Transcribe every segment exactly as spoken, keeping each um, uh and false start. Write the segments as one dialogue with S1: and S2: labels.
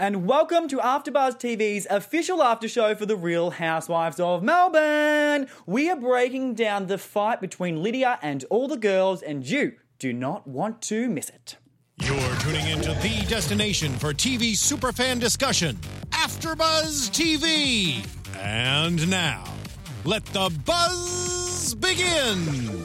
S1: And welcome to AfterBuzz T V's official after show for The Real Housewives of Melbourne. We are breaking down the fight between Lydia and all the girls, and you do not want to miss it.
S2: You're tuning into the destination for T V superfan discussion, AfterBuzz T V. And now, let the buzz begin.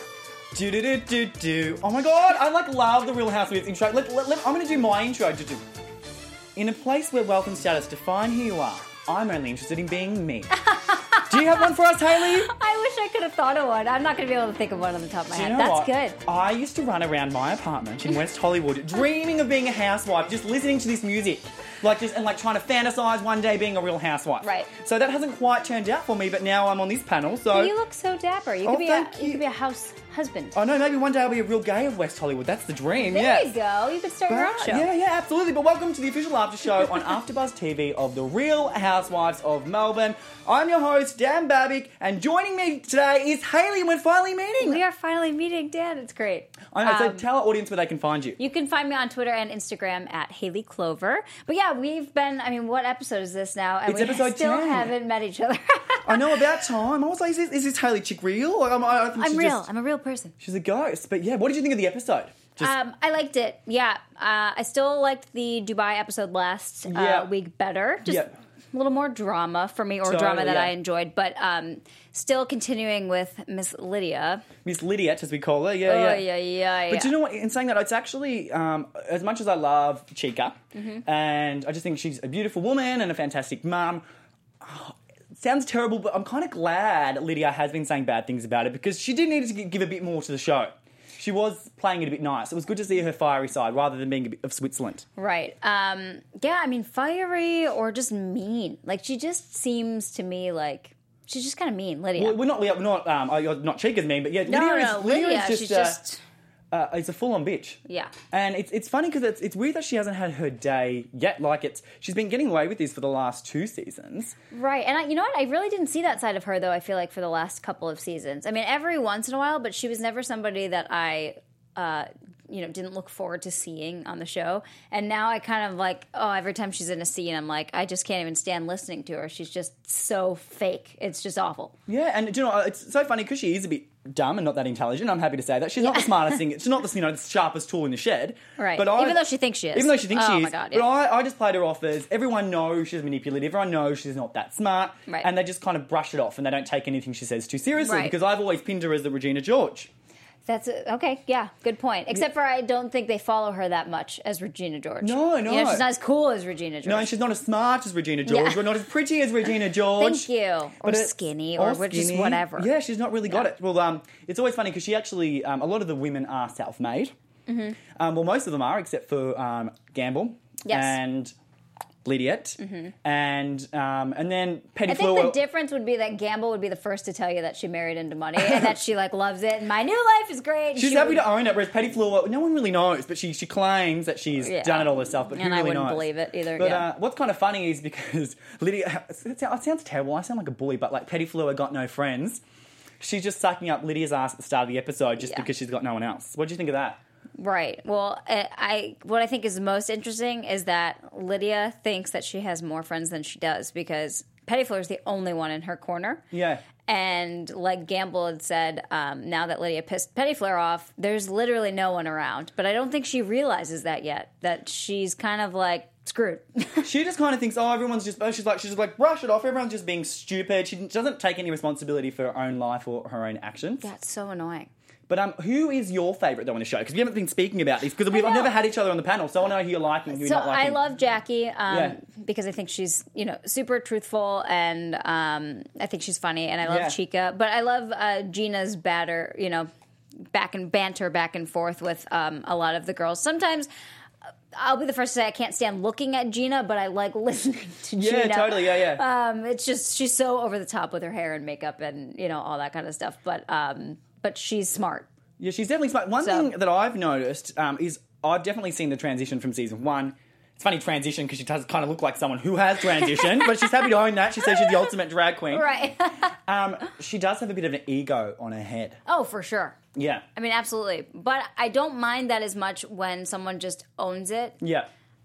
S1: Do do do do do. Oh my god, I like love the Real Housewives intro. Let, let, let, I'm going to do my intro. Do, do. In a place where wealth and status define who you are, I'm only interested in being me. Do you have one for us, Hayley?
S3: I wish I could have thought of one. I'm not going to be able to think of one on the top of my
S1: Do you
S3: head.
S1: know
S3: That's
S1: what?
S3: good.
S1: I used to run around my apartment in West Hollywood dreaming of being a housewife, just listening to this music. Like just and like trying to fantasize one day being a real housewife.
S3: Right.
S1: So that hasn't quite turned out for me, but now I'm on this panel, so...
S3: You look so dapper. You
S1: Oh,
S3: could be a
S1: thank
S3: you.
S1: you.
S3: could be a house husband.
S1: Oh no, maybe one day I'll be a real gay of West Hollywood. That's the dream,
S3: There
S1: yes.
S3: you go. You could start your own
S1: But-
S3: show.
S1: Yeah, yeah, absolutely. But welcome to the official after show on AfterBuzz T V of The Real Housewives of Melbourne. I'm your host, Dan Babick, and joining me today is Hayley, and we're finally meeting.
S3: We are finally meeting Dan. It's great.
S1: I know, so
S3: Um,
S1: tell our audience where they can find you.
S3: You can find me on Twitter and Instagram at Hayley Clover. But yeah, we've been, I mean, what episode is this now? And
S1: It's
S3: we
S1: episode
S3: still
S1: ten.
S3: haven't met each other.
S1: I know, about time. I was like, is this, is this Hayley chick real? Like, I'm, I think
S3: I'm
S1: she's
S3: real.
S1: just-
S3: I'm a real person.
S1: she's a ghost. But yeah, what did you think of the episode? Just,
S3: Um, I liked it. Yeah. Uh, I still liked the Dubai episode last uh,
S1: Yeah.
S3: week better. Just
S1: Yeah.
S3: a little more drama for me, or
S1: Totally,
S3: drama that
S1: yeah.
S3: I enjoyed. But um, still continuing with Miss Lydia.
S1: Miss Lydia, as we call her. Yeah,
S3: Oh,
S1: yeah.
S3: yeah, yeah.
S1: But do you know what? In saying that, it's actually, um, as much as I love Chica,
S3: Mm-hmm.
S1: and I just think she's a beautiful woman and a fantastic mum, oh, it sounds terrible, but I'm kind of glad Lydia has been saying bad things about it, because she did need to give a bit more to the show. She was playing it a bit nice. It was good to see her fiery side rather than being a bit of Switzerland.
S3: Right. Um, yeah, I mean, fiery or just mean. Like, she just seems to me like she's just kind of mean, Lydia.
S1: Well, we're not, we're not, um, oh, you're not Chica's mean, but yeah,
S3: no,
S1: Lydia,
S3: no,
S1: is, Lydia,
S3: Lydia,
S1: is just,
S3: she's
S1: uh,
S3: just
S1: uh, it's a full-on bitch.
S3: yeah.
S1: And it's it's funny because it's it's weird that she hasn't had her day yet. Like it's she's been getting away with this for the last two seasons.
S3: Right, and I, you know what? I really didn't see that side of her, though, I feel like, for the last couple of seasons. I mean, every once in a while, but she was never somebody that I, uh, you know, didn't look forward to seeing on the show. And now I kind of like, oh, every time she's in a scene, I'm like, I just can't even stand listening to her. She's just so fake. It's just awful.
S1: Yeah, and do you know it's so funny because she is a bit dumb and not that intelligent. I'm happy to say that she's not the smartest thing. She's not the you know the sharpest tool in the shed.
S3: Right.
S1: But I,
S3: Even though she thinks she is.
S1: Even though she thinks
S3: Oh
S1: she
S3: my
S1: is.
S3: God,
S1: But
S3: yeah.
S1: I, I just played her off as everyone knows she's manipulative. Everyone knows she's not that smart.
S3: Right.
S1: And they just kind of brush it off and they don't take anything she says too seriously,
S3: Right.
S1: because I've always pinned her as the Regina George.
S3: That's a, okay. Yeah, good point. Except for I don't think they follow her that much as Regina George.
S1: No, no.
S3: You know, she's not as cool as Regina George.
S1: No, and she's not as smart as Regina George,
S3: Yeah.
S1: but not as pretty as Regina George.
S3: Thank you. Or
S1: But it's-
S3: skinny, or we're just
S1: skinny.
S3: whatever.
S1: Yeah, she's not really got
S3: Yeah.
S1: it. Well, um, it's always funny because she actually, um, a lot of the women are self-made. Mm-hmm. Um, well, most of them are, except for um, Gamble
S3: Yes.
S1: and Lydiette, mm-hmm. and um, and then Petty
S3: I think
S1: Fleur.
S3: the difference would be that Gamble would be the first to tell you that she married into money and that she like loves it and my new life is great. and
S1: She's
S3: she
S1: happy
S3: would-
S1: to own it, whereas Petty Fleur, no one really knows, but she she claims that she's
S3: Yeah.
S1: done it all herself, but who
S3: And I
S1: really
S3: wouldn't
S1: knows?
S3: believe it either,
S1: But
S3: yeah.
S1: uh, what's kind of funny is because Lydia, it sounds, it sounds terrible, I sound like a bully, but like Petty Fleur got no friends. She's just sucking up Lydia's ass at the start of the episode just
S3: Yeah.
S1: because she's got no one else. What do you think of that?
S3: Right. Well, I, I what I think is most interesting is that Lydia thinks that she has more friends than she does because Petty Fleur is the only one in her corner.
S1: Yeah.
S3: And like Gamble had said, um, now that Lydia pissed Petty Fleur off, there's literally no one around. But I don't think she realizes that yet, that she's kind of like screwed.
S1: She just kind of thinks, oh, everyone's just, oh, she's like, she's just like, brush it off. Everyone's just being stupid. She doesn't take any responsibility for her own life or her own actions.
S3: That's so annoying.
S1: But um, who is your favourite though on the show? Because we haven't been speaking about this because we've
S3: know.
S1: I've never had each other on the panel, so I know who you're liking, who you're
S3: So
S1: not liking.
S3: I love Jackie um,
S1: Yeah.
S3: because I think she's, you know, super truthful and um, I think she's funny and I love
S1: Yeah.
S3: Chica. But I love uh, Gina's batter, you know, back and banter back and forth with um, a lot of the girls. Sometimes uh, I'll be the first to say I can't stand looking at Gina, but I like listening to
S1: Yeah,
S3: Gina.
S1: totally, yeah, yeah.
S3: Um, it's just, she's so over the top with her hair and makeup and, you know, all that kind of stuff. But um, but she's smart.
S1: Yeah, she's definitely smart. One
S3: So-
S1: thing that I've noticed um, is I've definitely seen the transition from season one. It's funny, transition, because she does kind of look like someone who has transitioned, but she's happy to own that. She says she's the ultimate drag queen.
S3: Right.
S1: Um, she does have a bit of an ego on her head.
S3: Oh, for sure.
S1: Yeah.
S3: I mean, absolutely. But I don't mind that as much when someone just owns it.
S1: Yeah.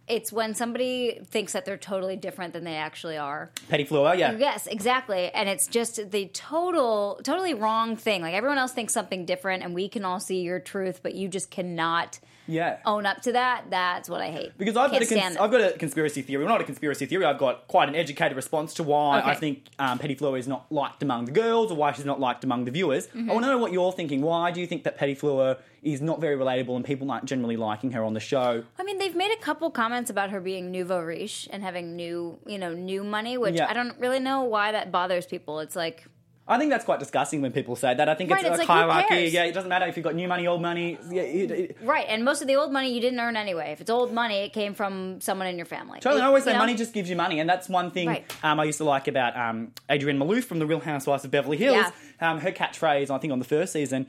S3: it's when somebody thinks that they're totally different than they actually are.
S1: Petty Fleur, yeah.
S3: Yes, exactly. And it's just the total, totally wrong thing. Like, everyone else thinks something different, and we can all see your truth, but you just cannot
S1: Yeah.
S3: own up to that. That's what I hate.
S1: Because I've got,
S3: Can't
S1: a cons-
S3: stand it.
S1: I've got a conspiracy theory. Well, not a conspiracy theory. I've got quite an educated response to why
S3: Okay.
S1: I think um, Petty Fleur is not liked among the girls or why she's not liked among the viewers.
S3: Mm-hmm.
S1: I want to know what you're thinking. Why do you think that Petty Fleur is not very relatable and people aren't generally liking her on the show?
S3: I mean, they've made a couple comments about her being nouveau riche and having new, you know, new money, which
S1: Yeah.
S3: I don't really know why that bothers people. It's like,
S1: I think that's quite disgusting when people say that. I think
S3: Right,
S1: it's,
S3: it's
S1: a
S3: like, who
S1: hierarchy.
S3: cares?
S1: Yeah, it doesn't matter if you've got new money, old money. Yeah, it, it,
S3: right. And most of the old money you didn't earn anyway. If it's old money, it came from someone in your family.
S1: Totally.
S3: It-
S1: I always say
S3: you know?
S1: money just gives you money, and that's one thing
S3: Right.
S1: um, I used to like about um, Adrienne Maloof from The Real Housewives of Beverly Hills.
S3: Yeah.
S1: Um, her catchphrase, I think, on the first season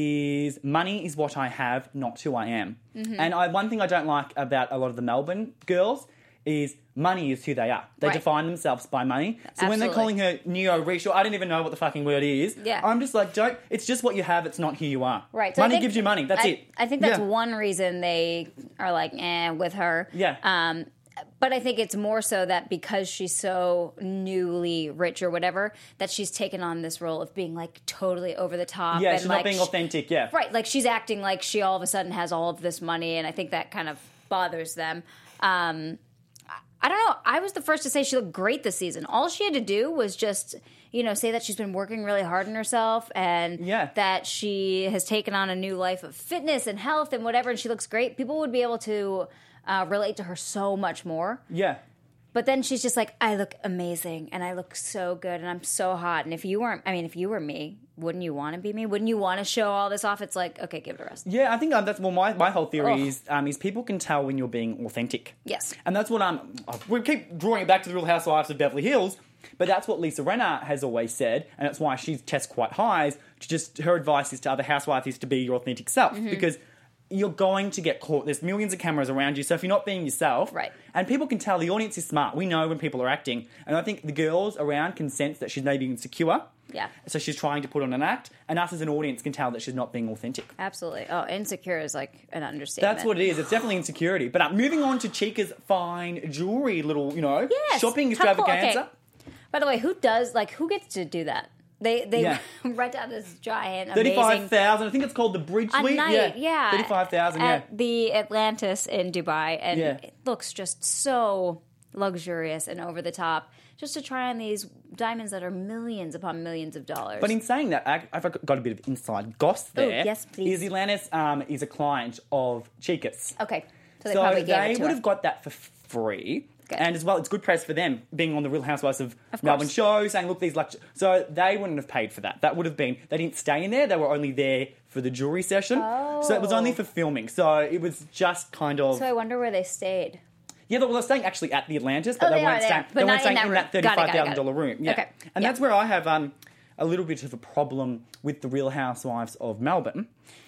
S1: is "Money is what I have, not who I am."
S3: Mm-hmm.
S1: And I, one thing I don't like about a lot of the Melbourne girls is money is who they are. They
S3: Right.
S1: define themselves by money. So when they're
S3: Absolutely.
S1: calling her neo-rich, or I don't even know what the fucking word is,
S3: Yeah.
S1: I'm just like, don't. It's just what you have. It's not who you are.
S3: Right. So I
S1: money
S3: think-
S1: gives you money. That's
S3: I,
S1: it.
S3: I think that's
S1: Yeah.
S3: one reason they are like, eh, with her.
S1: Yeah.
S3: Um, but I think it's more so that because she's so newly rich or whatever, that she's taken on this role of being like totally over the top.
S1: Yeah,
S3: and
S1: she's
S3: like,
S1: not being
S3: sh-
S1: authentic. Yeah.
S3: Right, like she's acting like she all of a sudden has all of this money, and I think that kind of bothers them. Um, I- I don't know. I was the first to say she looked great this season. All she had to do was just, you know, say that she's been working really hard on herself and
S1: Yeah.
S3: that she has taken on a new life of fitness and health and whatever, and she looks great. People would be able to uh, relate to her so much more.
S1: Yeah.
S3: But then she's just like, I look amazing and I look so good and I'm so hot. And if you weren't, I mean, if you were me, wouldn't you want to be me? Wouldn't you want to show all this off? It's like, okay, give it a rest.
S1: Yeah, I think um, that's well. My, my whole theory
S3: Ugh.
S1: is um, is people can tell when you're being authentic.
S3: Yes.
S1: And that's what I'm. We keep drawing it back to the Real Housewives of Beverly Hills, but that's what Lisa Renner has always said, and that's why she tests quite high. Is to just her advice is to other housewives is to be your authentic self
S3: Mm-hmm.
S1: because you're going to get caught. There's millions of cameras around you, so if you're not being yourself,
S3: Right.
S1: and people can tell the audience is smart. We know when people are acting, and I think the girls around can sense that she's maybe insecure.
S3: Yeah.
S1: So she's trying to put on an act, and us as an audience can tell that she's not being authentic.
S3: Absolutely. Oh, insecure is like an understatement.
S1: That's what it is. It's definitely insecurity. But uh, moving on to Chica's fine jewelry, little, you know,
S3: Yes.
S1: shopping
S3: How cool.
S1: extravaganza.
S3: Okay. By the way, who does, like, who gets to do that? They they
S1: Yeah.
S3: rent out this giant,
S1: Thirty-five
S3: amazing
S1: thousand. I think it's called the Bridge
S3: a
S1: Suite.
S3: night, yeah,
S1: Thirty-five thousand. Yeah.
S3: at the Atlantis in Dubai, and
S1: Yeah.
S3: it looks just so luxurious and over the top. Just to try on these diamonds that are millions upon millions of dollars.
S1: But in saying that, I- I've got a bit of inside goss there.
S3: yes, please.
S1: Is Atlantis um, is a client of Chica's.
S3: okay, so they
S1: So
S3: probably gave
S1: they
S3: it to
S1: would
S3: her.
S1: have got that for free.
S3: Good.
S1: And as well, it's good press for them being on the Real Housewives of,
S3: Of
S1: Melbourne
S3: course.
S1: show, saying, look, these luxury. So they wouldn't have paid for that. That would have been, they didn't stay in there. They were only there for the jewelry session. So it was only for filming. So it was just kind of.
S3: So I wonder where they stayed.
S1: Yeah, well, they're staying actually at the Atlantis, but
S3: Oh,
S1: they,
S3: they
S1: weren't
S3: are there,
S1: staying,
S3: but
S1: they
S3: not
S1: weren't
S3: in
S1: staying
S3: that
S1: in
S3: room.
S1: that
S3: Got it,
S1: thirty-five
S3: got it,
S1: thousand
S3: got
S1: dollar room. Yeah.
S3: Okay.
S1: And
S3: Yeah.
S1: that's where I have um, a little bit of a problem with the Real Housewives of Melbourne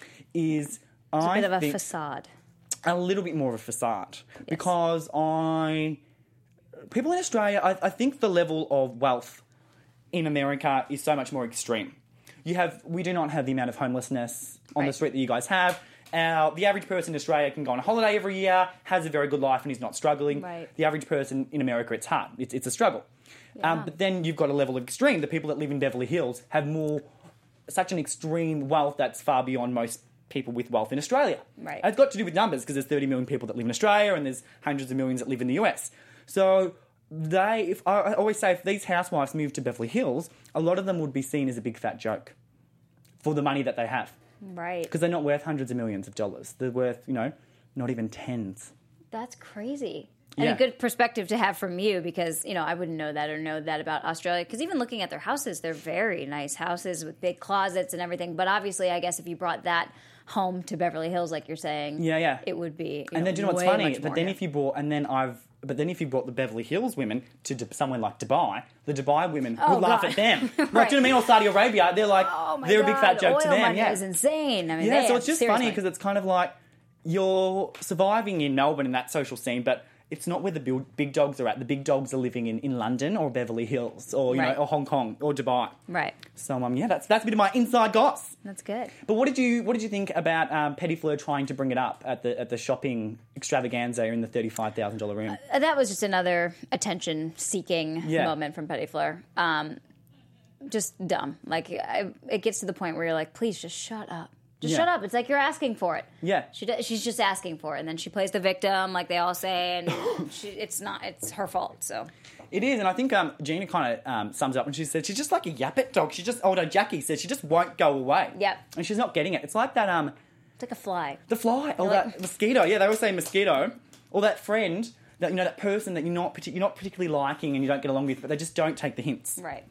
S1: is
S3: It's a
S1: I
S3: bit of a
S1: think
S3: facade.
S1: a little bit more of a facade because I people in Australia, I, I think the level of wealth in America is so much more extreme. You have we do not have the amount of homelessness on the
S3: Right.
S1: street that you guys have. Our, the average person in Australia can go on a holiday every year, has a very good life, and is not struggling.
S3: Right.
S1: The average person in America, it's hard. It's, it's a struggle.
S3: Yeah.
S1: Um, but then you've got a level of extreme. The people that live in Beverly Hills have more, such an extreme wealth that's far beyond most people with wealth in Australia.
S3: Right.
S1: And it's got to do with numbers because there's thirty million people that live in Australia and there's hundreds of millions that live in the U S. So they, if I I always say, if these housewives moved to Beverly Hills, a lot of them would be seen as a big fat joke for the money that they have.
S3: Right.
S1: Because they're not worth hundreds of millions of dollars. They're worth, you know, not even tens.
S3: That's crazy. And
S1: Yeah.
S3: a good perspective to have from you because, you know, I wouldn't know that or know that about Australia. Because even looking at their houses, they're very nice houses with big closets and everything. But obviously, I guess if you brought that home to Beverly Hills, like you're saying,
S1: Yeah, yeah.
S3: it would be. You
S1: And
S3: know,
S1: then do you know what's
S3: way
S1: funny?
S3: much
S1: But
S3: more
S1: then
S3: here.
S1: if you brought, and then I've, but then if you brought the Beverly Hills women to D- somewhere like Dubai, the Dubai women
S3: Oh,
S1: would laugh
S3: God.
S1: at them. Like, do you
S3: Right.
S1: know what I mean? Or Saudi Arabia, they're like,
S3: Oh my
S1: they're a
S3: God,
S1: big fat joke
S3: oil
S1: to them.
S3: money
S1: Yeah,
S3: is insane. I mean,
S1: yeah.
S3: they
S1: So
S3: are,
S1: it's just
S3: seriously.
S1: funny because it's kind of like you're surviving in Melbourne in that social scene, but it's not where the big, big dogs are at. The big dogs are living in, in London or Beverly Hills or, you
S3: Right.
S1: know, or Hong Kong or Dubai.
S3: Right.
S1: So, um, yeah, that's that's a bit of my inside goss.
S3: That's good.
S1: But what did you what did you think about um, Petit Fleur trying to bring it up at the at the shopping extravaganza in the thirty-five thousand dollars room?
S3: Uh, That was just another attention-seeking
S1: Yeah.
S3: moment from Petit Fleur. Um, just dumb. Like, I, it gets to the point where you're like, please just shut up. Just
S1: Yeah.
S3: shut up. It's like you're asking for it.
S1: Yeah.
S3: She does, she's just asking for it. And then she plays the victim, like they all say, and she, it's not, it's her fault, so.
S1: It is, and I think um, Gina kind of um, sums it up when she said she's just like a yappet dog. She just, oh no, Jackie said she just won't go away.
S3: Yep.
S1: And she's not getting it. It's like that, um,
S3: It's like a fly.
S1: the fly, or
S3: Like-
S1: that mosquito. Yeah, they always say mosquito, or that friend that you know, that person that you're not partic- you're not particularly liking and you don't get along with, but they just don't take the hints.
S3: Right.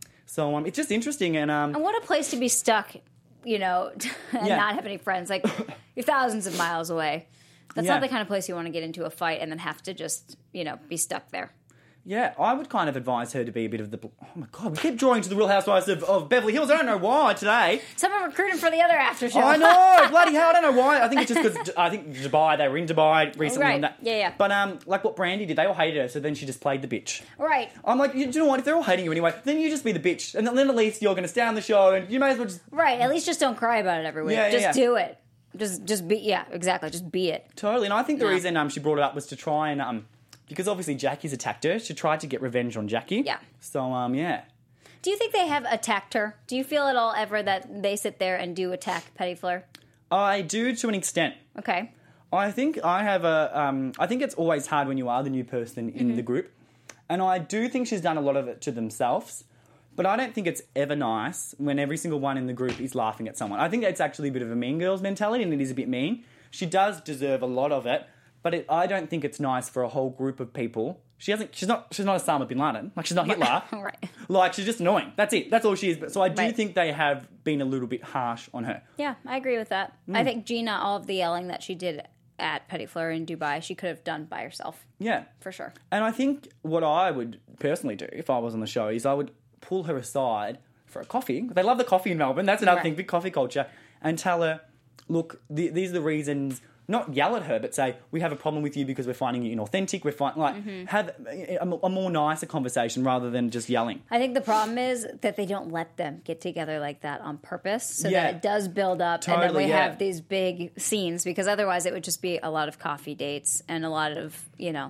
S1: So um, it's just interesting, and um,
S3: And what a place to be stuck, you know, and
S1: Yeah.
S3: not have any friends. Like, you're thousands of miles away. That's
S1: Yeah.
S3: not the kind of place you want to get into a fight and then have to just, you know, be stuck there.
S1: yeah, I would kind of advise her to be a bit of the. Oh my god, we keep drawing to the Real Housewives of, of Beverly Hills. I don't know why today.
S3: Someone recruited for the other after show.
S1: I know, bloody hell, I don't know why. I think it's just because I think Dubai, they were in Dubai recently.
S3: Right,
S1: and that.
S3: yeah, yeah.
S1: But um, like what Brandy did, they all hated her, so then she just played the bitch.
S3: Right.
S1: I'm like, you, do you know what? If they're all hating you anyway, then you just be the bitch, and then at least you're going to stay on the show, and you may as well just
S3: Right. At least just don't cry about it every week.
S1: Yeah, yeah,
S3: just
S1: yeah.
S3: do it. Just, just be. Yeah, exactly. Just be it.
S1: totally. And I think the
S3: Yeah.
S1: reason um she brought it up was to try and um because obviously Jackie's attacked her. She tried to get revenge on Jackie.
S3: Yeah.
S1: So um yeah.
S3: Do you think they have attacked her? Do you feel at all ever that they sit there and do attack Petit Fleur?
S1: I do to an extent.
S3: Okay.
S1: I think I have a. Um, I think it's always hard when you are the new person in
S3: Mm-hmm.
S1: the group, and I do think she's done a lot of it to themselves. But I don't think it's ever nice when every single one in the group is laughing at someone. I think it's actually a bit of a Mean Girls mentality, and it is a bit mean. She does deserve a lot of it, but it, I don't think it's nice for a whole group of people. She hasn't. She's not. She's not Osama bin Laden. Like she's not Hitler.
S3: Right.
S1: Like she's just annoying. That's it. That's all she is. But so I do
S3: Right.
S1: think they have been a little bit harsh on her.
S3: Yeah, I agree with that.
S1: Mm.
S3: I think Gina, all of the yelling that she did at Petit Fleur in Dubai, she could have done by herself,
S1: Yeah.
S3: for sure.
S1: And I think what I would personally do if I was on the show is I would pull her aside for a coffee. They love the coffee in Melbourne. That's another
S3: Right.
S1: thing, big coffee culture. And tell her, look, th- these are the reasons. Not yell at her, but say, we have a problem with you because we're finding you inauthentic. We're find, like
S3: Mm-hmm.
S1: have a, a more nicer conversation rather than just yelling.
S3: I think the problem is that they don't let them get together like that on purpose, so
S1: Yeah.
S3: that it does build up, and then
S1: Totally,
S3: we
S1: yeah.
S3: have these big scenes. Because otherwise, it would just be a lot of coffee dates and a lot of, you know,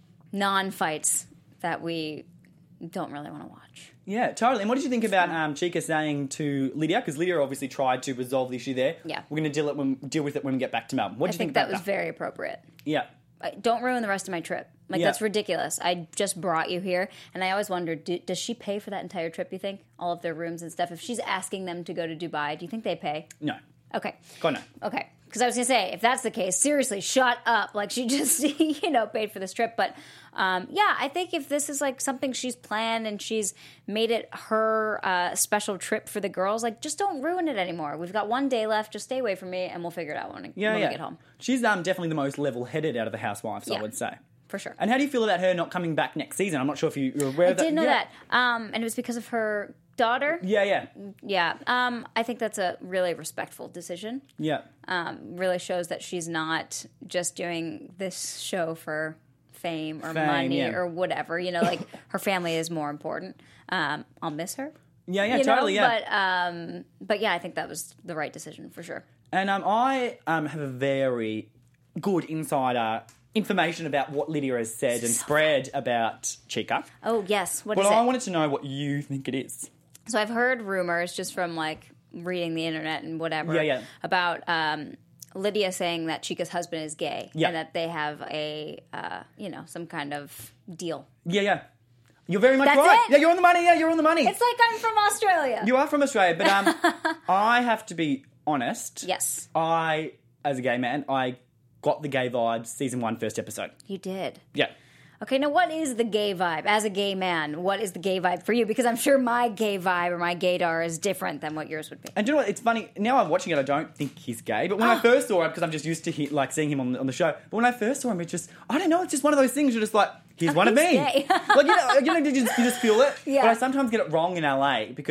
S3: non-fights that we don't really want to watch.
S1: Yeah, totally. And what did you think about um, Chica saying to Lydia? Because Lydia obviously tried to resolve the issue there.
S3: Yeah.
S1: We're going to deal it when deal with it when we get back to Melbourne. What
S3: I
S1: do you
S3: think
S1: think,
S3: that
S1: about
S3: was very appropriate.
S1: Yeah.
S3: I- Don't ruin the rest of my trip. Like,
S1: Yeah.
S3: that's ridiculous. I just brought you here, and I always wondered, do, does she pay for that entire trip, you think? All of their rooms and stuff? If she's asking them to go to Dubai, do you think they pay?
S1: No.
S3: Okay.
S1: God, no.
S3: Okay. Because I was going to say, if that's the case, seriously, shut up. Like, she just, you know, paid for this trip. But, um, yeah, I think if this is, like, something she's planned and she's made it her uh, special trip for the girls, like, just don't ruin it anymore. We've got one day left. Just stay away from me, and we'll figure it out when,
S1: Yeah,
S3: when
S1: yeah.
S3: we get home.
S1: She's um, definitely the most level-headed out of the housewives, I
S3: Yeah.
S1: would say.
S3: For sure.
S1: And how do you feel about her not coming back next season? I'm not sure if you- you're aware
S3: I
S1: of that.
S3: did know
S1: yeah.
S3: that. Um, and it was because of her daughter.
S1: Yeah, yeah.
S3: Yeah. Um, I think that's a really respectful decision.
S1: Yeah.
S3: Um, really shows that she's not just doing this show for fame or
S1: Fame,
S3: money
S1: yeah.
S3: or whatever. You know, like her family is more important. Um, I'll miss her.
S1: Yeah, yeah,
S3: you know,
S1: totally, yeah.
S3: But um, but yeah, I think that was the right decision for sure.
S1: And um, I um, have a very good insider information about what Lydia has said and spread about Chica.
S3: Oh yes, what
S1: But
S3: is
S1: I
S3: it?
S1: wanted to know what you think it is.
S3: So I've heard rumors just from like reading the internet and whatever
S1: Yeah, yeah.
S3: about um, Lydia saying that Chica's husband is gay
S1: Yeah.
S3: and that they have a uh, you know some kind of deal.
S1: Yeah, yeah. You're very much
S3: That's
S1: right.
S3: it?
S1: Yeah, you're on the money. Yeah, you're on the money.
S3: It's like I'm from Australia.
S1: You are from Australia, but um, I have to be honest.
S3: Yes,
S1: I, as a gay man, I got the gay vibes season one, first episode.
S3: you did.
S1: Yeah.
S3: Okay, now what is the gay vibe? As a gay man, what is the gay vibe for you? Because I'm sure my gay vibe or my gaydar is different than what yours would be.
S1: And do you know what? It's funny. Now I'm watching it, I don't think he's gay. But when I first saw him, because I'm just used to he, like seeing him on the, on the show. But when I first saw him, it's just, I don't know, it's just one of those things. You're just like, he's one of
S3: He's
S1: me.
S3: gay.
S1: Like, you know, you know, you just, you just feel it.
S3: Yeah.
S1: But I sometimes get it wrong in L A because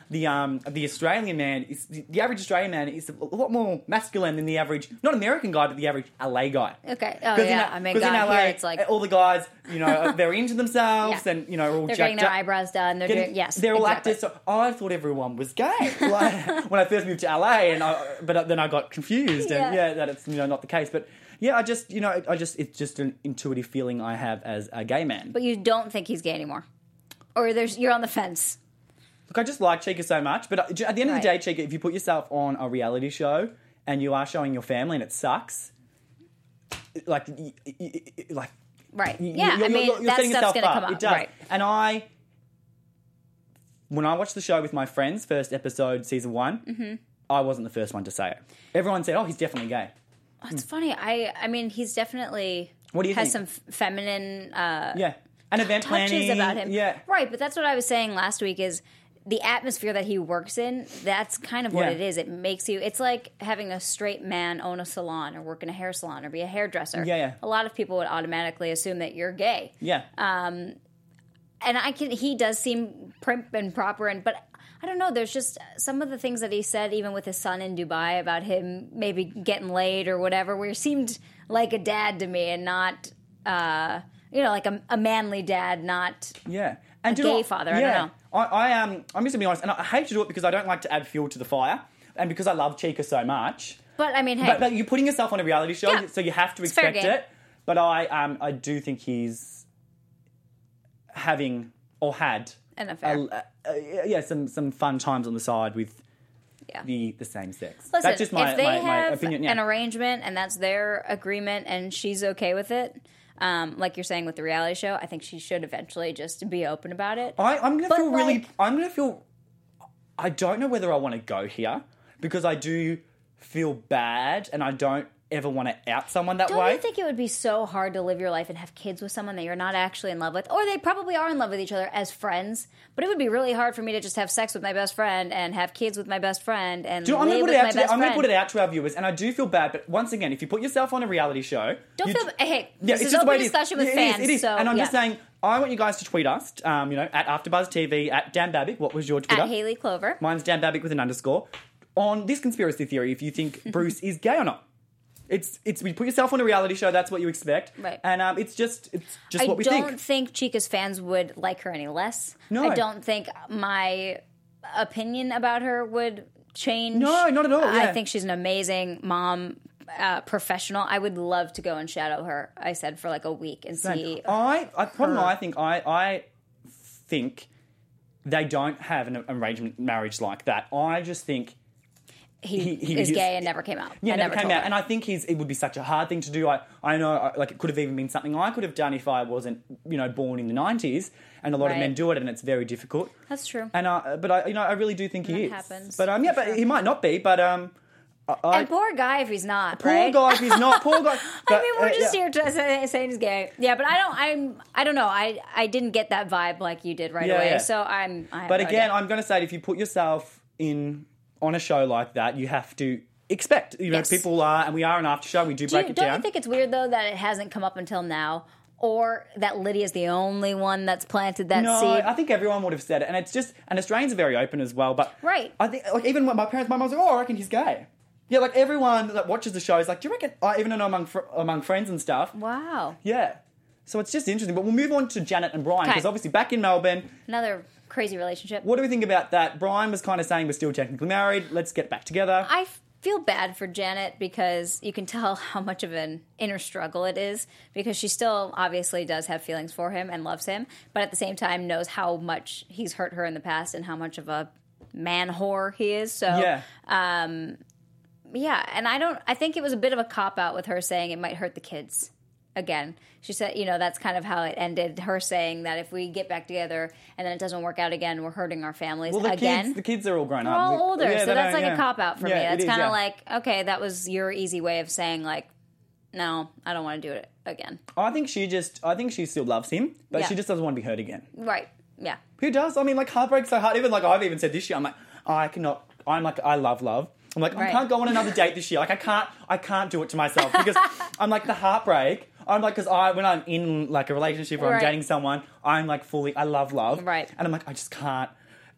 S1: the um the Australian man is the average Australian man is a lot more masculine than the average, not American guy, but the average L A guy.
S3: Okay. Oh
S1: 'Cause
S3: yeah.
S1: in,
S3: I mean,
S1: 'cause in
S3: God,
S1: L A,
S3: here it's like
S1: all the guys, you know, are very into themselves
S3: Yeah.
S1: and you know, are all
S3: they're
S1: jacked
S3: getting their
S1: up.
S3: eyebrows done. They're
S1: Getting-
S3: doing yes.
S1: they're all
S3: exactly.
S1: actors. So I thought everyone was gay like, when I first moved to L A, and I, but then I got confused, and
S3: Yeah.
S1: yeah, that it's you know not the case. But yeah, I just you know I just it's just an intuitive feeling I have as a gay man.
S3: But you don't think he's gay anymore, or there's you're on the fence.
S1: Look, I just like Chica so much, but at the end of the day,
S3: Right.
S1: Chica, if you put yourself on a reality show and you are showing your family and it sucks, like y- y- y- like.
S3: Right.
S1: y-
S3: Yeah.
S1: you're,
S3: I mean,
S1: you're, you're
S3: that
S1: setting
S3: stuff's
S1: yourself
S3: going to
S1: up.
S3: come up.
S1: It does.
S3: Right.
S1: And I, when I watched the show with my friends, first episode, season one,
S3: Mm-hmm.
S1: I wasn't the first one to say it. Everyone said, "Oh, he's definitely gay."
S3: It's funny. I I mean, he's definitely
S1: What do you
S3: has
S1: think?
S3: some f- feminine uh,
S1: Yeah, and event
S3: touches
S1: planning
S3: about him.
S1: Yeah,
S3: Right. But that's what I was saying last week. Is the atmosphere that he works in, that's kind of what
S1: Yeah.
S3: it is. It makes you, it's like having a straight man own a salon or work in a hair salon or be a hairdresser.
S1: Yeah, yeah.
S3: A lot of people would automatically assume that you're gay.
S1: yeah.
S3: Uh, And I can, he does seem primp and proper, and but I don't know, there's just some of the things that he said, even with his son in Dubai, about him maybe getting laid or whatever, where he seemed like a dad to me and not, uh, you know, like a, a manly dad, not...
S1: Yeah, and do
S3: gay
S1: you know what?
S3: father, I
S1: Yeah.
S3: don't know.
S1: I, I um, I'm just gonna be honest, and I hate to do it because I don't like to add fuel to the fire, and because I love Chica so much.
S3: But I mean, hey,
S1: But, but you're putting yourself on a reality show,
S3: Yeah.
S1: so you have to
S3: It's fair
S1: expect
S3: game.
S1: it. But I um, I do think he's having or had
S3: an affair.
S1: a, uh, yeah some some fun times on the side with
S3: Yeah.
S1: the the same sex.
S3: Listen,
S1: That's just my
S3: if they
S1: my, my
S3: have
S1: opinion. Yeah.
S3: an arrangement and that's their agreement and she's okay with it, um, like you're saying with the reality show, I think she should eventually just be open about it.
S1: I, I'm going to
S3: But,
S1: feel really.
S3: like-
S1: I'm going to feel. I don't know whether I want to go here because I do feel bad, and I don't ever want to out someone that
S3: Don't
S1: way.
S3: you think it would be so hard to live your life and have kids with someone that you're not actually in love with? Or they probably are in love with each other as friends, but it would be really hard for me to just have sex with my best friend and have kids with my best friend and
S1: Do you know, I'm
S3: live
S1: going to
S3: with
S1: put it
S3: my
S1: out. To,
S3: best
S1: I'm going to
S3: friend.
S1: put it out to our viewers, and I do feel bad. But once again, if you put yourself on a reality show,
S3: Don't
S1: you
S3: feel...
S1: d-
S3: Hey,
S1: Yeah,
S3: this
S1: it's
S3: is
S1: just the way
S3: open
S1: it is.
S3: discussion with
S1: It is,
S3: fans,
S1: it is.
S3: so...
S1: And I'm just
S3: yeah.
S1: saying, I want you guys to tweet us. Um, you know, at AfterBuzz T V, at Dan Babick. What was your Twitter?
S3: At Haley Clover.
S1: Mine's Dan Babick with an underscore. On this conspiracy theory, if you think Bruce is gay or not. It's it's we put yourself on a reality show. That's what you expect,
S3: Right.
S1: And um, it's just it's just
S3: I
S1: what we
S3: don't
S1: think.
S3: think Chica's fans would like her any less.
S1: No.
S3: I don't think my opinion about her would change.
S1: No, not at all,
S3: I
S1: yeah.
S3: think she's an amazing mom, uh, professional. I would love to go and shadow her, I said, for like a week and see.
S1: I, I problem
S3: her.
S1: I think I I think they don't have an arrangement marriage like that. I just think
S3: he,
S1: he- he-
S3: is
S1: he's-
S3: gay and never came out.
S1: yeah,
S3: I
S1: never
S3: never
S1: came
S3: told
S1: out,
S3: her.
S1: and I think he's it would be such a hard thing to do. I I know I, like it could have even been something I could have done if I wasn't you know born in the nineties, and a lot of
S3: Right.
S1: men do it, and it's very difficult.
S3: That's true.
S1: And uh, but I you know I really do think he
S3: That
S1: is.
S3: happens,
S1: But um yeah,
S3: for
S1: but
S3: sure.
S1: he might not be. But um, I, I,
S3: And poor guy if he's not.
S1: poor
S3: right?
S1: guy if he's not poor guy.
S3: I
S1: But,
S3: mean, we're
S1: uh,
S3: just
S1: yeah.
S3: here to say, saying he's gay. Yeah, but I don't. I'm. I don't know. I. I didn't get that vibe like you did right
S1: Yeah,
S3: away.
S1: yeah.
S3: So I'm. I have
S1: But
S3: no
S1: again,
S3: idea.
S1: I'm going to say, if you put yourself in on a show like that, you have to expect. You know,
S3: Yes.
S1: people are, and we are an after show. We do,
S3: Do
S1: break
S3: you,
S1: it
S3: don't
S1: down.
S3: you think it's weird though that it hasn't come up until now, or that Lydia's the only one that's planted that
S1: no,
S3: seed?
S1: I think everyone would have said it, and it's just, and Australians are very open as well. But
S3: Right.
S1: I think, like, even when my parents, my mum was like, "Oh, I reckon he's gay." Yeah, like everyone that watches the show is like, "Do you reckon?" Uh, even though among fr- among friends and stuff.
S3: Wow.
S1: Yeah. So it's just interesting. But we'll move on to Janet and Brian,
S3: Okay.
S1: because obviously back in Melbourne,
S3: Another crazy relationship.
S1: what do we think about that? Brian was kind of saying we're still technically married. Let's get back together.
S3: I feel bad for Janet because you can tell how much of an inner struggle it is because she still obviously does have feelings for him and loves him, but at the same time knows how much he's hurt her in the past and how much of a man whore he is. So
S1: yeah.
S3: yeah, and I don't. I think it was a bit of a cop out with her saying it might hurt the kids. Again, she said, you know, that's kind of how it ended. Her saying that if we get back together and then it doesn't work out again, we're hurting our families
S1: Well, the
S3: again.
S1: kids, the kids are all grown
S3: They're
S1: up.
S3: all
S1: The-
S3: older,
S1: yeah,
S3: so
S1: they
S3: that's
S1: don't-
S3: like
S1: yeah.
S3: a cop out for
S1: Yeah,
S3: me.
S1: it
S3: That's
S1: is,
S3: kind of
S1: yeah.
S3: like, okay, that was your easy way of saying like, no, I don't want to do it again.
S1: I think she just, I think she still loves him, but
S3: Yeah.
S1: she just doesn't want to be hurt again.
S3: Right? Yeah.
S1: Who does? I mean, like, heartbreak's so hard. Even, like, I've even said this year, I'm like, oh, I cannot, I'm like, I love love. I'm like, I
S3: Right.
S1: can't go on another date this year. Like, I can't, I can't do it to myself because I'm like, the heartbreak, I'm like, because I, when I'm in, like, a relationship or I'm
S3: Right.
S1: dating someone, I'm like, fully, I love love.
S3: Right.
S1: And I'm like, I just can't.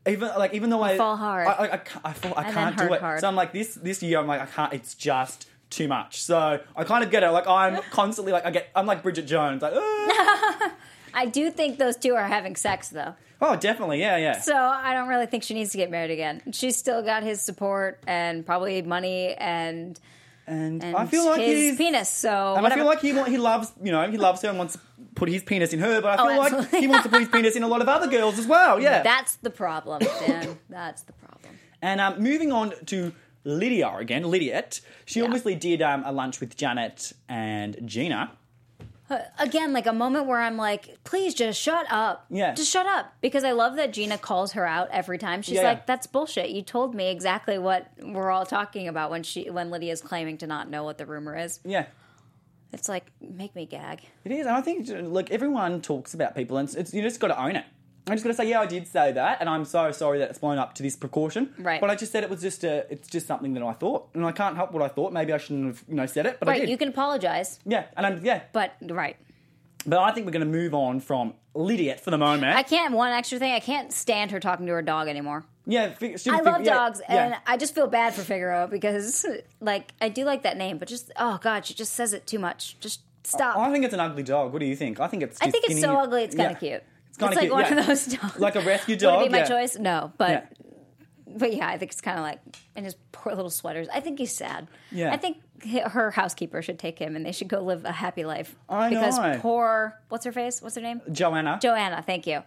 S1: Even like even though I
S3: fall hard.
S1: I, I, I, can't- I, fall, I
S3: And
S1: can't
S3: then
S1: do
S3: hurt
S1: it.
S3: hard.
S1: So I'm like this this year I'm like I can't. It's just too much. So I kind of get it. Like I'm constantly like I get. I'm like Bridget Jones. Like "Ah."
S3: I do think those two are having sex, though.
S1: Oh, definitely. Yeah, yeah.
S3: So I don't really think she needs to get married again. She's still got his support and probably money and
S1: And,
S3: and
S1: I feel like
S3: his
S1: he's
S3: penis. So
S1: And
S3: whatever.
S1: I feel like he wa- he loves you know he loves her and wants to put his penis in her. But I
S3: Oh,
S1: feel like
S3: absolutely.
S1: he wants to put his penis in a lot of other girls as well. Yeah.
S3: That's the problem, Dan. That's the problem.
S1: And um, moving on to Lydia again, Lydiette. She
S3: Yeah.
S1: obviously did um, a lunch with Janet and Gina.
S3: Uh, Again, like a moment where I'm like, please just shut up.
S1: Yeah.
S3: Just shut up. Because I love that Gina calls her out every time. She's
S1: Yeah.
S3: like, that's bullshit. You told me exactly what we're all talking about when she when Lydia's claiming to not know what the rumor is.
S1: Yeah.
S3: It's like, make me gag.
S1: It is, and I think like everyone talks about people, and it's, it's you just got to own it. I just got to say, yeah, I did say that, and I'm so sorry that it's blown up to this precaution.
S3: Right.
S1: But I just said it was just a, it's just something that I thought, and I can't help what I thought. Maybe I shouldn't have, you know, said it, but I
S3: Right,
S1: did.
S3: you can apologize,
S1: Yeah, and I'm yeah,
S3: but right.
S1: but I think we're going to move on from Lydiette for the moment.
S3: I can't, one extra thing, I can't stand her talking to her dog anymore.
S1: yeah, fi- she-
S3: I
S1: fi-
S3: love
S1: yeah,
S3: dogs,
S1: yeah.
S3: and I just feel bad for Figaro because, like, I do like that name, but just, oh, God, she just says it too much. Just stop.
S1: I think it's an ugly dog. What do you think? I think it's.
S3: I
S1: just
S3: think it's
S1: skinny.
S3: so ugly, it's kind of
S1: Yeah.
S3: cute.
S1: It's kind of
S3: like
S1: cute.
S3: one
S1: yeah.
S3: of those dogs.
S1: Like a rescue
S3: Would
S1: dog.
S3: it be my
S1: yeah.
S3: choice? No, but
S1: Yeah.
S3: but yeah, I think it's kind of like in his poor little sweaters. I think he's sad.
S1: Yeah.
S3: I think hi- her housekeeper should take him and they should go live a happy life.
S1: I
S3: because
S1: know.
S3: poor what's her face? What's her name?
S1: Joanna.
S3: Joanna. Thank you.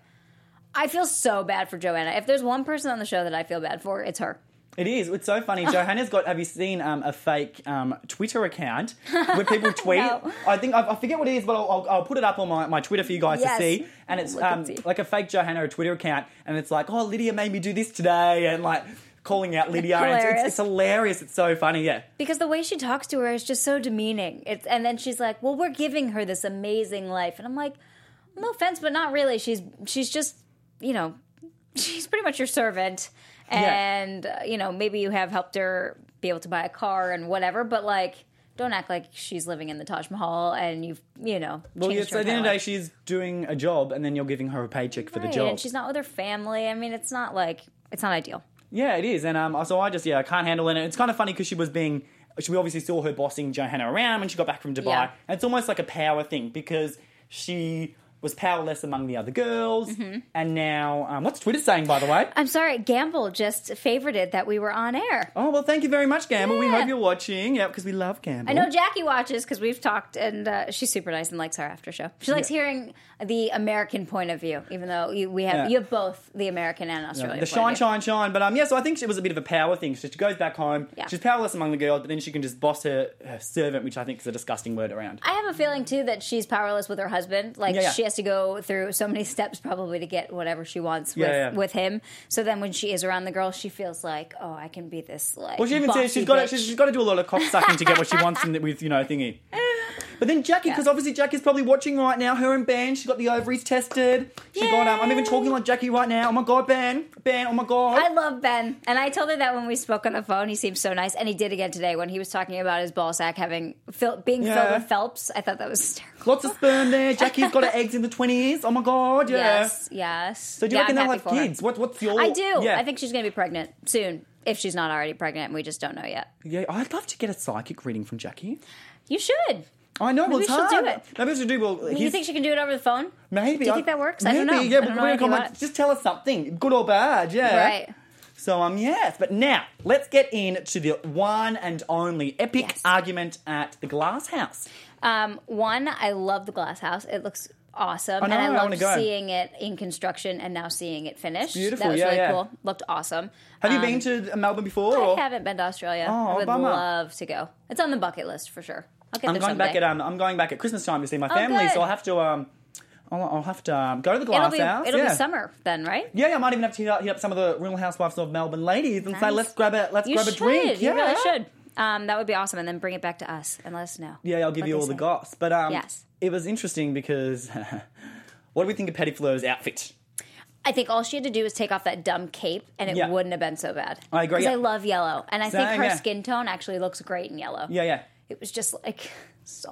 S3: I feel so bad for Joanna. If there's one person on the show that I feel bad for, it's her.
S1: It is. It's so funny. Johanna's got. Have you seen um, a fake um, Twitter account where people tweet?
S3: No.
S1: I think I, I forget what it is, but I'll, I'll, I'll put it up on my, my Twitter for you guys
S3: Yes.
S1: to see. And it's
S3: Look and
S1: um,
S3: see.
S1: like a fake Johanna Twitter account, and it's like, oh, Lydia made me do this today, and like calling out Lydia. And it's, it's,
S3: Hilarious.
S1: it's hilarious. It's so funny. Yeah.
S3: Because the way she talks to her is just so demeaning. It's and then she's like, "Well, we're giving her this amazing life," and I'm like, "No offense, but not really. She's she's just, you know, she's pretty much your servant,
S1: Yeah.
S3: and uh, you know, maybe you have helped her be able to buy a car and whatever, but like." Don't act like she's living in the Taj Mahal and you've, you know,
S1: Well, yeah,
S3: changed
S1: so
S3: her
S1: at the end of the
S3: entire
S1: day,
S3: life.
S1: she's doing a job, and then you're giving her a paycheck for the
S3: Right,
S1: job.
S3: and she's not with her family. I mean, it's not like, it's not ideal.
S1: Yeah, it is, and um, so I just yeah, I can't handle it. And it's kind of funny because she was being, we obviously saw her bossing Johanna around when she got back from Dubai,
S3: Yeah.
S1: and it's almost like a power thing because she was powerless among the other girls,
S3: Mm-hmm.
S1: and now um, what's Twitter saying, by the way?
S3: I'm sorry, Gamble just favorited that we were on air.
S1: Oh well, thank you very much, Gamble. We
S3: Yeah.
S1: hope you're watching. Yeah, because we love Gamble.
S3: I know Jackie watches because we've talked, and uh, she's super nice and likes our after show. She likes
S1: Yeah.
S3: hearing the American point of view, even though you, we have
S1: Yeah.
S3: you have both the American and Australian.
S1: The
S3: point
S1: shine,
S3: of view.
S1: shine, shine. But um, yeah, so I think it was a bit of a power thing. So she goes back home.
S3: Yeah.
S1: She's powerless among the girls, but then she can just boss her, her servant, which I think is a disgusting word around.
S3: I have a feeling too that she's powerless with her husband. Like
S1: Yeah, yeah.
S3: she has to go through so many steps probably to get whatever she wants
S1: Yeah,
S3: with,
S1: yeah.
S3: with him. So then when she is around the girls, she feels like, oh, I can be this like.
S1: Well, she even
S3: bossy
S1: says she's got
S3: bitch.
S1: to, she's got to do a lot of cock sucking to get what she wants in the, with you know thingy. But then Jackie, because
S3: Yeah.
S1: obviously Jackie's probably watching right now. Her and Ben, she got the ovaries tested. She got. Um, I'm even talking like Jackie right now. Oh my god, Ben, Ben. Oh my god.
S3: I love Ben, and I told her that when we spoke on the phone. He seems so nice, and he did again today when he was talking about his ball sack having fill, being
S1: Yeah.
S3: filled with Phelps. I thought that was hysterical.
S1: Lots of sperm there. Jackie's got her eggs in the twenties. Oh my god, yeah.
S3: Yes, yes.
S1: So do you
S3: Yeah,
S1: reckon
S3: I'm
S1: they'll
S3: happy
S1: have
S3: for her.
S1: kids? What, what's your?
S3: I do.
S1: Yeah.
S3: I think she's going to be pregnant soon, if she's not already pregnant. and We just don't know yet.
S1: Yeah, I'd love to get a psychic reading from Jackie.
S3: You should.
S1: I know, well,
S3: Maybe
S1: it's
S3: she'll
S1: hard.
S3: do it.
S1: Maybe she'll do well.
S3: You
S1: he's-
S3: think she can do it over the phone?
S1: Maybe.
S3: Do you
S1: I-
S3: think that works?
S1: Maybe,
S3: I don't know.
S1: Yeah,
S3: I
S1: but
S3: don't know
S1: we're
S3: anything
S1: gonna come
S3: about
S1: like,
S3: it.
S1: just tell us something, good or bad. Yeah.
S3: Right.
S1: So um, yes, but now let's get into the one and only epic
S3: Yes.
S1: argument at the Glass House.
S3: Um, one, I love the glass house. It looks awesome,
S1: I know,
S3: and I
S1: I
S3: love
S1: wanna go.
S3: seeing it in construction and now seeing it finished.
S1: beautiful,
S3: That was
S1: yeah,
S3: really
S1: yeah.
S3: cool. Looked awesome.
S1: Have you
S3: Um,
S1: been to Melbourne before?
S3: I
S1: or?
S3: haven't been to Australia.
S1: Oh,
S3: I would
S1: bummer.
S3: love to go. It's on the bucket list for sure. I'll get
S1: I'm
S3: there
S1: going
S3: someday.
S1: back at um, I'm going back at Christmas time to see my
S3: Oh,
S1: family,
S3: good.
S1: so I'll have to um, I'll, I'll have to um, go to the
S3: it'll
S1: Glass
S3: be
S1: House.
S3: it'll
S1: yeah.
S3: be summer then, right?
S1: Yeah, yeah, I might even have to hit up, hit up some of the Real Housewives of Melbourne ladies and say,
S3: Nice.
S1: let's grab a let's
S3: You
S1: grab a
S3: should.
S1: drink.
S3: You
S1: yeah.
S3: really should. Um, that would be awesome, and then bring it back to us and let us know.
S1: Yeah, I'll give
S3: what
S1: you
S3: they
S1: all the
S3: say.
S1: goss. But um,
S3: Yes.
S1: it was interesting because what do we think of Petty Fleur's outfit?
S3: I think all she had to do was take off that dumb cape, and it
S1: Yeah.
S3: wouldn't have been so bad.
S1: I agree,
S3: 'Cause
S1: yeah.
S3: I love yellow, and I think
S1: Same,
S3: her
S1: yeah.
S3: skin tone actually looks great in yellow.
S1: Yeah, yeah.
S3: It was just like so much.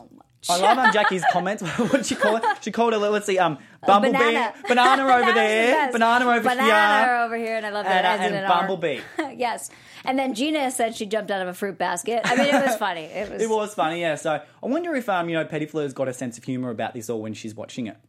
S1: I love um, Jackie's comments. What did she call it? She called it, let's see, um, Bumblebee.
S3: Banana.
S1: Banana over
S3: That was the
S1: there.
S3: best.
S1: Banana over
S3: Banana
S1: here.
S3: over here, and I love
S1: And,
S3: that.
S1: uh,
S3: Ends in
S1: and
S3: an R.
S1: Bumblebee.
S3: Yes. And then Gina said she jumped out of a fruit basket. I mean, it was funny. It was.
S1: It was funny, yeah. So I wonder if, um, you know, Petty Fleur's got a sense of humour about this all when she's watching it.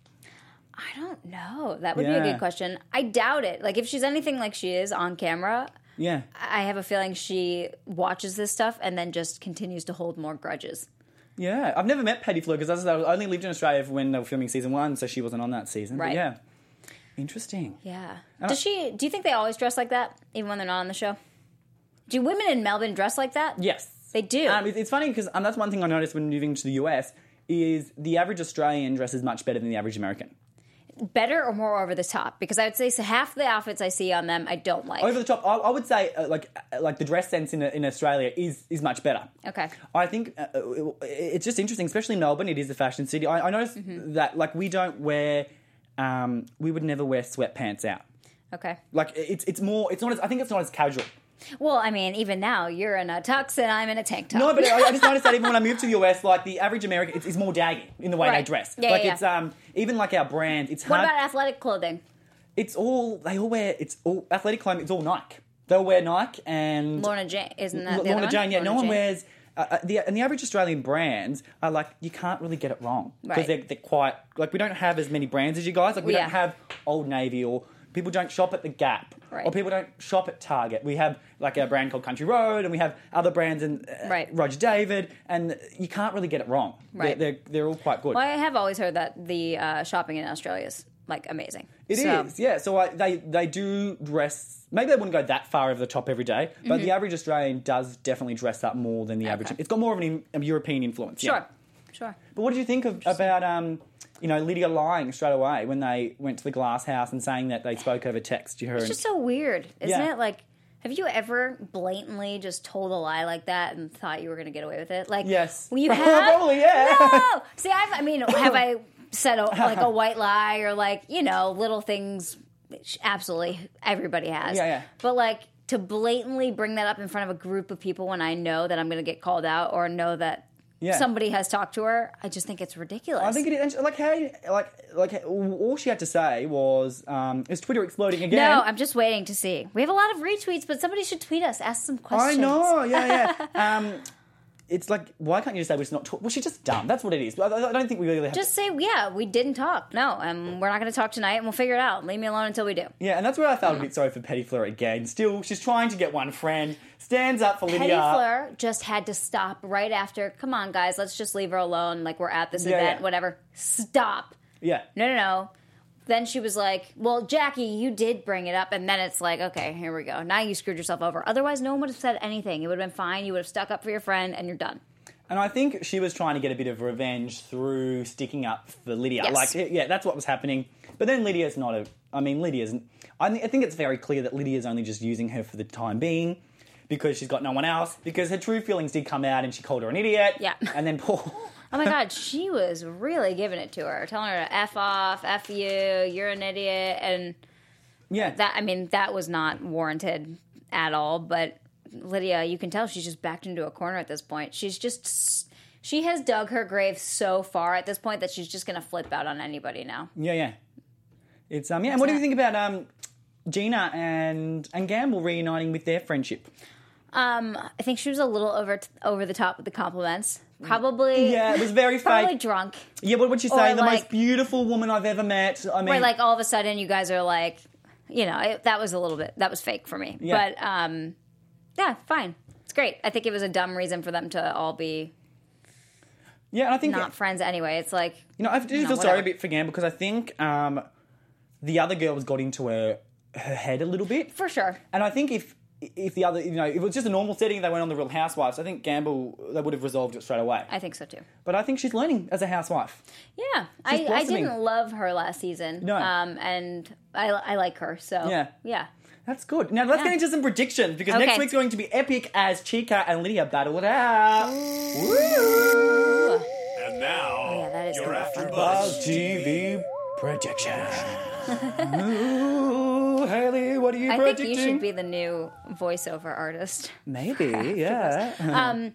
S3: I don't know. That would be
S1: Yeah.
S3: a good question. I doubt it. Like, if she's anything like she is on camera,
S1: Yeah.
S3: I have a feeling she watches this stuff and then just continues to hold more grudges.
S1: Yeah. I've never met Petty Fleur because I only lived in Australia when they were filming season one, so she wasn't on that season. But
S3: Right.
S1: yeah. Interesting.
S3: Yeah. Does she? Do you think they always dress like that, even when they're not on the show? Do women in Melbourne dress like that?
S1: Yes.
S3: They do.
S1: Um, it- it's funny because um, that's one thing I noticed when moving to the U S is the average Australian dresses much better than the average American.
S3: Better or more over the top? Because I would say so half the outfits I see on them I don't like.
S1: Over the top, I, I would say uh, like uh, like the dress sense in in Australia is is much better.
S3: Okay.
S1: I think uh, it- it's just interesting, especially Melbourne. It is a fashion city. I, I noticed
S3: Mm-hmm.
S1: that like we don't wear, um, we would never wear sweatpants out.
S3: Okay.
S1: Like it's it's more. It's not. As, I think it's not as casual.
S3: Well, I mean, even now you're in a tux and I'm in a tank top.
S1: No, but I, I just noticed that even when I moved to the U S, like the average American, it's, it's more daggy in the way they
S3: Right.
S1: dress.
S3: Yeah,
S1: like
S3: yeah,
S1: it's
S3: yeah.
S1: um even like our brand, it's
S3: What
S1: hard.
S3: about athletic clothing?
S1: It's all they all wear. It's all athletic clothing. It's all Nike. They'll wear Nike and
S3: Lorna Jane, isn't that
S1: L-
S3: the
S1: Lorna
S3: other
S1: Jane.
S3: one?
S1: Yeah,
S3: Lorna
S1: no one
S3: Jane.
S1: wears. Uh, uh, the and the average Australian brands are like you can't really get it wrong because
S3: Right.
S1: they're, they're quite like we don't have as many brands as you guys. Like we
S3: Yeah.
S1: don't have Old Navy or people don't shop at the Gap
S3: Right.
S1: or people don't shop at Target. We have like a brand called Country Road and we have other brands and uh,
S3: Right.
S1: Roger David and you can't really get it wrong.
S3: Right.
S1: They're, they're they're all quite good.
S3: Well, I have always heard that the uh, shopping in Australia is like amazing.
S1: It is,
S3: So-
S1: yeah. So I, they they do dress. Maybe they wouldn't go that far over the top every day, but the average Australian does definitely dress up more than the average.
S3: Mm-hmm. Okay.
S1: It's got more of an a European influence. yeah.
S3: Sure. Sure.
S1: But what did you think of about um, you know, Lydia lying straight away when they went to the glass house and saying that they spoke over text to her?
S3: It's
S1: and,
S3: just so weird, isn't
S1: Yeah.
S3: it? Like, have you ever blatantly just told a lie like that and thought you were going to get away with it? Like,
S1: Yes.
S3: Well, you have?
S1: Probably, yeah.
S3: No! See, I've, I mean, have I said a, like a white lie or like, you know, little things? Absolutely. Everybody has.
S1: Yeah, yeah.
S3: But like, to blatantly bring that up in front of a group of people when I know that I'm going to get called out or know that
S1: Yeah.
S3: somebody has talked to her, I just think it's ridiculous.
S1: I think it is. Like how, like like all she had to say was, um, "Is Twitter exploding again?"
S3: No, I'm just waiting to see. We have a lot of retweets, but somebody should tweet us, ask some
S1: I
S3: questions.
S1: know, yeah, yeah. um, it's like, why can't you just say we're just not? Talk- well, she's just dumb. That's what it is. I, I don't think we really have.
S3: Just say, yeah, we didn't talk. No, um, we're not going to talk tonight, and we'll figure it out. Leave me alone until we do.
S1: Yeah, and that's where I felt a bit sorry for Petty Fleur again. Still, she's trying to get one friend, stands up for
S3: Petty
S1: Lydia.
S3: Fleur just had to stop right after. Come on, guys, let's just leave her alone. Like, we're at this
S1: Yeah,
S3: event,
S1: yeah.
S3: whatever. Stop.
S1: Yeah.
S3: No, no, no. Then she was like, well, Jackie, you did bring it up. And then it's like, okay, here we go. Now you screwed yourself over. Otherwise, no one would have said anything. It would have been fine. You would have stuck up for your friend, and you're done.
S1: And I think she was trying to get a bit of revenge through sticking up for Lydia.
S3: Yes.
S1: Like, yeah, that's what was happening. But then Lydia's not a... I mean, Lydia's... I, th- I think it's very clear that Lydia's only just using her for the time being because she's got no one else. Because her true feelings did come out and she called her an idiot.
S3: Yeah.
S1: And then poor...
S3: Oh my God, she was really giving it to her, telling her to F off, F you, you're an idiot. And
S1: Yeah.
S3: that, I mean, that was not warranted at all. But Lydia, you can tell she's just backed into a corner at this point. She's just, she has dug her grave so far at this point that she's just going to flip out on anybody now.
S1: Yeah, yeah. It's um yeah. And what do you think about um Gina and and Gamble reuniting with their friendship?
S3: Um, I think she was a little over t- over the top with the compliments. Probably,
S1: Yeah, it was very
S3: probably
S1: fake.
S3: drunk.
S1: Yeah, what would she say?
S3: Or
S1: The
S3: like-
S1: most beautiful woman I've ever met. I mean,
S3: Where like all of a sudden you guys are like, you know, it, that was a little bit, that was fake for me.
S1: Yeah.
S3: But um, yeah, fine. It's great. I think it was a dumb reason for them to all be
S1: yeah, and I think
S3: not friends anyway. It's like,
S1: you know I do
S3: No,
S1: feel sorry
S3: whatever.
S1: a bit for Gamble because I think um the other girls got into her her head a little bit,
S3: for sure.
S1: and I think if. If the other, you know, if it was just a normal setting, they went on the Real Housewives. I think Gamble they would have resolved it straight away.
S3: I think so too.
S1: But I think she's learning as a housewife.
S3: Yeah, I, I
S1: blossoming.
S3: didn't love her last season.
S1: No.
S3: Um, and I, I like her. So
S1: Yeah.
S3: yeah.
S1: That's good. Now let's
S3: Yeah.
S1: get into some predictions because
S3: Okay.
S1: next week's going to be epic as Chica and Lydia battle it out. Woo!
S2: And now,
S3: Yeah, that is
S2: your
S3: gonna be
S2: After
S3: fun.
S2: Buzz
S1: Buzz T V prediction. Ooh, Haley, what are you
S3: I
S1: predicting?
S3: think you should be the new voiceover artist.
S1: Maybe, yeah.
S3: Um,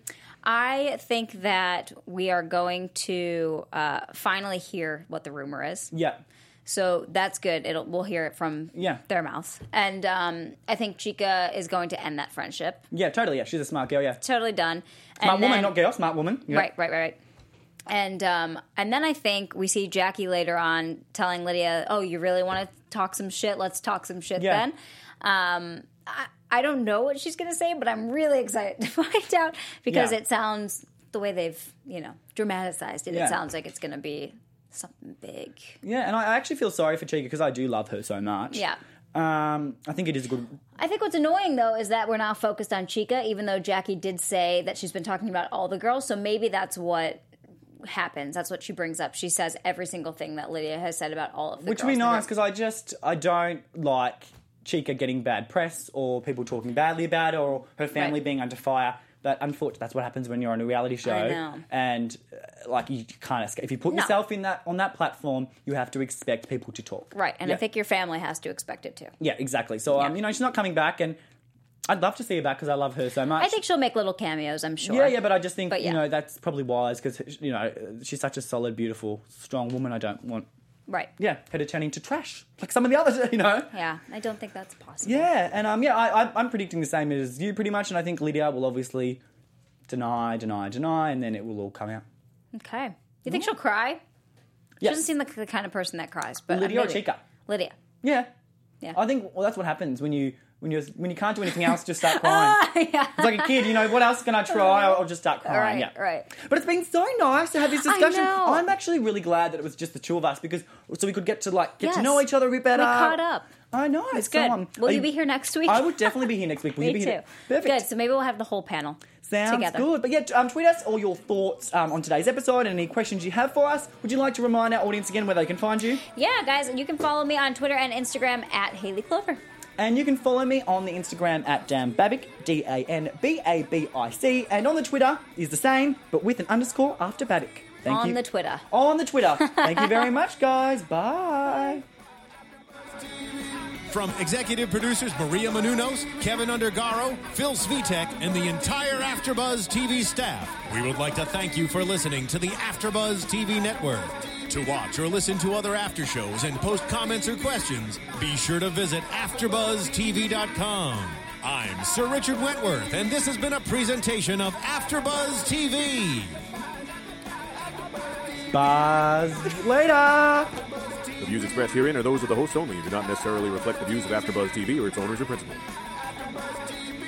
S3: I think that we are going to uh, finally hear what the rumor is.
S1: Yeah.
S3: So that's good. It'll we'll hear it from
S1: Yeah.
S3: their mouths. And um, I think Chica is going to end that friendship.
S1: Yeah, totally. Yeah, she's a smart girl. Yeah,
S3: Totally done.
S1: smart
S3: and
S1: woman,
S3: then,
S1: not girl. Smart woman. Yeah.
S3: Right, right, right, right. And um, and then I think we see Jackie later on telling Lydia, "Oh, you really want to talk some shit? Let's talk some shit
S1: Yeah.
S3: then." Um, I, I don't know what she's going to say, but I'm really excited to find out because
S1: Yeah.
S3: it sounds the way they've you know dramatized it.
S1: Yeah.
S3: It sounds like it's going to be something big.
S1: Yeah, and I actually feel sorry for Chica because I do love her so much.
S3: Yeah.
S1: Um, I think it is a good.
S3: I think what's annoying, though, is that we're now focused on Chica, even though Jackie did say that she's been talking about all the girls. So maybe that's what happens. That's what she brings up. She says every single thing that Lydia has said about all of the
S1: Which
S3: girls.
S1: would be
S3: in the
S1: nice
S3: group.
S1: because I just I don't like Chica getting bad press or people talking badly about her or her family
S3: Right.
S1: being under fire. But unfortunately, that's what happens when you're on a reality show.
S3: I know.
S1: And uh, like you can't escape. If you put
S3: No.
S1: yourself in that on that platform, you have to expect people to talk.
S3: Right, and
S1: Yeah.
S3: I think your family has to expect it too.
S1: Yeah, exactly. So um,
S3: Yeah.
S1: you know, she's not coming back, and I'd love to see her back because I love her so much.
S3: I think she'll make little cameos, I'm sure.
S1: Yeah, yeah, but I just think
S3: But
S1: you
S3: yeah.
S1: know that's probably wise because you know she's such a solid, beautiful, strong woman. I don't want
S3: Right.
S1: yeah her to turn into trash like some of the others, you know.
S3: Yeah, I don't think that's possible.
S1: Yeah, and um, yeah, I, I, I'm predicting the same as you pretty much, and I think Lydia will obviously deny, deny, deny, and then it will all come out.
S3: Okay. You think she'll cry? She
S1: Yes.
S3: doesn't seem like the kind of person that cries. But
S1: Lydia or
S3: maybe.
S1: Chica?
S3: Lydia.
S1: Yeah,
S3: Yeah.
S1: I think well that's what happens when you when you when you can't do anything else, just start crying.
S3: yeah.
S1: It's like a kid, you know. What else can I try? I'll just start crying.
S3: Right,
S1: yeah,
S3: right.
S1: But it's been so nice to have this
S3: I
S1: discussion.
S3: know.
S1: I'm actually really glad that it was just the two of us because so we could get to like get to
S3: Yes.
S1: know each other a bit better.
S3: We caught up.
S1: I know.
S3: It's
S1: so,
S3: good.
S1: um,
S3: Will
S1: are
S3: you be here next week?
S1: I would definitely be here next week. Will
S3: Me
S1: you be
S3: too.
S1: here? Perfect.
S3: Good. So maybe we'll have the whole panel
S1: Sounds
S3: together.
S1: good. But yeah, um, tweet us all your thoughts um, on today's episode and any questions you have for us. Would you like to remind our audience again where they can find you?
S3: Yeah, guys, you can follow me on Twitter and Instagram at Haley Clover.
S1: And you can follow me on the Instagram at Dan Babic, D A N B A B I C. And on the Twitter is the same, but with an underscore after Babic. Thank
S3: on
S1: you.
S3: the Twitter.
S1: On the Twitter. Thank you very much, guys. Bye.
S2: From executive producers Maria Menounos, Kevin Undergaro, Phil Svitek, and the entire AfterBuzz T V staff, we would like to thank you for listening to the AfterBuzz T V network. To watch or listen to other after shows and post comments or questions, be sure to visit after buzz T V dot com. I'm Sir Richard Wentworth, and this has been a presentation of AfterBuzz T V.
S1: Buzz later.
S4: The views expressed herein are those of the hosts only and do not necessarily reflect the views of AfterBuzz T V or its owners or principals.